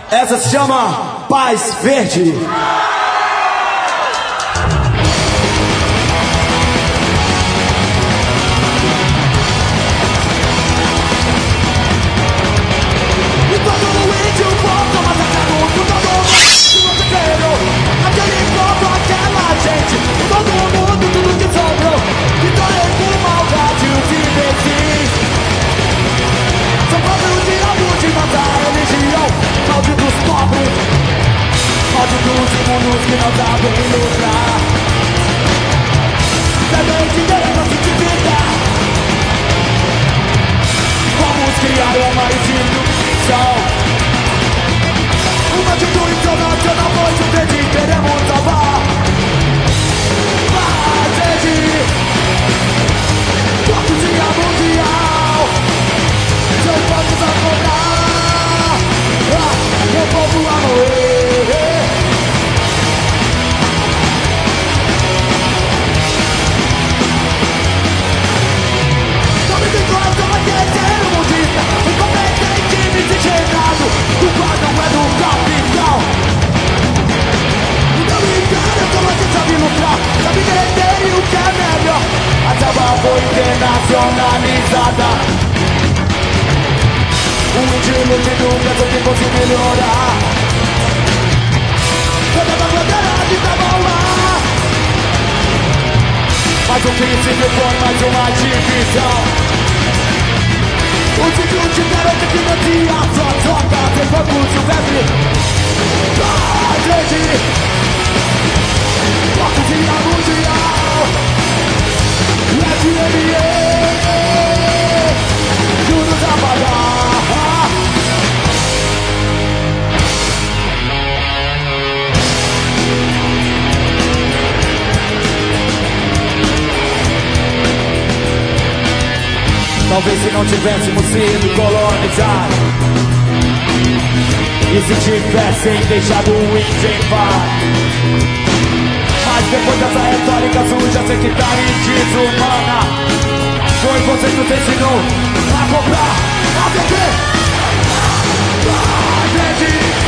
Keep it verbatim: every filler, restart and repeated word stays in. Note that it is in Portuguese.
Essa se chama Paz Verde. Mundos que não sabem lucrar, também dinheiro se dividar. Vamos criar uma instituição, uma instituição nacional, pois o verde queremos salvar. Paz verde, cortesia mundial, não vamos acordar, ah, meu povo a morrer. O quadro é do capital. Não me engana como a gente sabe lucrar, sabe derreter o que é melhor. A selva foi internacionalizada. O estilo de nunca só que fosse melhorar. Toda a bandeira de tava lá, mas o príncipe foi mais uma divisão. O título de garota que mantinha a sua troca, sem vamos silvestre. Paz verde, cortesia mundial. F M E, juros a pagar. Talvez se não tivéssemos sido colonizados, e se tivessem deixado o índio em paz. Mas depois dessa retórica suja, sectária e desumana, foi você que nos ensinou a comprar, a vender. Paz verde,